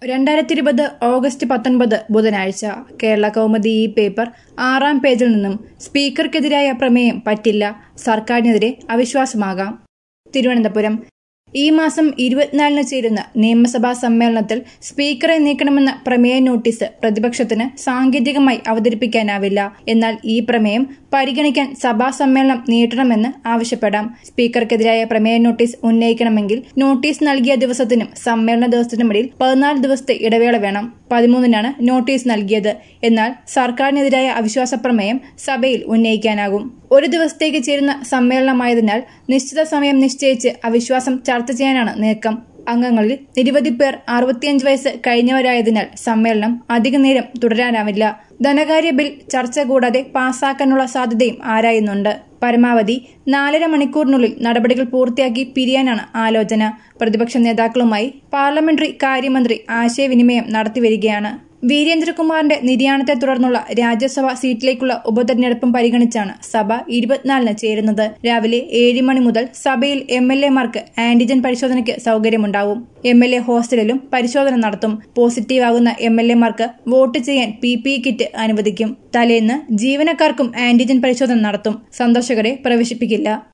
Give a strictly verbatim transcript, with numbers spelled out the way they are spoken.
രണ്ടായിരത്തി ഇരുപത് ഓഗസ്റ്റ് പത്തൊൻപത് ബുധനാഴ്ച കേരള കൗമുദി ഈ പേപ്പർ ആറാം പേജിൽ നിന്നും സ്പീക്കർക്കെതിരായ പ്രമേയം പറ്റില്ല, സർക്കാരിനെതിരെ അവിശ്വാസമാകാം. തിരുവനന്തപുരം ഈ മാസം ഇരുപത്തിനാലിന് ചേരുന്ന നിയമസഭാ സമ്മേളനത്തിൽ സ്പീക്കറെ നീക്കണമെന്ന പ്രമേയ നോട്ടീസ് പ്രതിപക്ഷത്തിന് സാങ്കേതികമായി അവതരിപ്പിക്കാനാവില്ല. എന്നാൽ ഈ പ്രമേയം പരിഗണിക്കാൻ സഭാ സമ്മേളനം നീട്ടണമെന്ന് ആവശ്യപ്പെടാം. സ്പീക്കർക്കെതിരായ പ്രമേയ നോട്ടീസ് ഉന്നയിക്കണമെങ്കിൽ നോട്ടീസ് നൽകിയ ദിവസത്തിനും സമ്മേളന ദിവസത്തിനുമിടയിൽ പതിനാല് ദിവസത്തെ ഇടവേള വേണം. പതിമൂന്നിനാണ് നോട്ടീസ് നൽകിയത്. എന്നാൽ സർക്കാരിനെതിരായ അവിശ്വാസ പ്രമേയം സഭയിൽ ഉന്നയിക്കാനാകും. ഒരു ദിവസത്തേക്ക് ചേരുന്ന സമ്മേളനമായതിനാൽ നിശ്ചിത സമയം നിശ്ചയിച്ച് അവിശ്വാസം ചർച്ച ചെയ്യാനാണ് നീക്കം. അംഗങ്ങളിൽ നിരവധി പേർ അറുപത്തിയഞ്ച് വയസ്സ് കഴിഞ്ഞവരായതിനാൽ സമ്മേളനം അധിക നേരം തുടരാനാവില്ല. ധനകാര്യ ബിൽ ചർച്ച കൂടാതെ പാസാക്കാനുള്ള സാധ്യതയും ആരായുന്നുണ്ട്. പരമാവധി നാലര മണിക്കൂറിനുള്ളിൽ നടപടികൾ പൂർത്തിയാക്കി പിരിയാനാണ് ആലോചന. പ്രതിപക്ഷ നേതാക്കളുമായി പാർലമെന്ററി കാര്യമന്ത്രി ആശയവിനിമയം നടത്തിവരികയാണ്. വീരേന്ദ്രകുമാറിന്റെ നിര്യാണത്തെ തുടർന്നുള്ള രാജ്യസഭാ സീറ്റിലേക്കുള്ള ഉപതെരഞ്ഞെടുപ്പും പരിഗണിച്ചാണ് സഭ ഇരുപത്തിനാലിന് ചേരുന്നത്. രാവിലെ ഏഴ് മണി മുതൽ സഭയിൽ എം എൽ എമാർക്ക് ആന്റിജൻ പരിശോധനയ്ക്ക് സൗകര്യമുണ്ടാവും. എം എൽ എ ഹോസ്റ്റലിലും പരിശോധന നടത്തും. പോസിറ്റീവാകുന്ന എം എൽ എമാർക്ക് വോട്ട് ചെയ്യാൻ പി പി ഇ കിറ്റ് അനുവദിക്കും. തലേന്ന് ജീവനക്കാർക്കും ആന്റിജൻ പരിശോധന നടത്തും. സന്ദർശകരെ പ്രവേശിപ്പിക്കില്ല.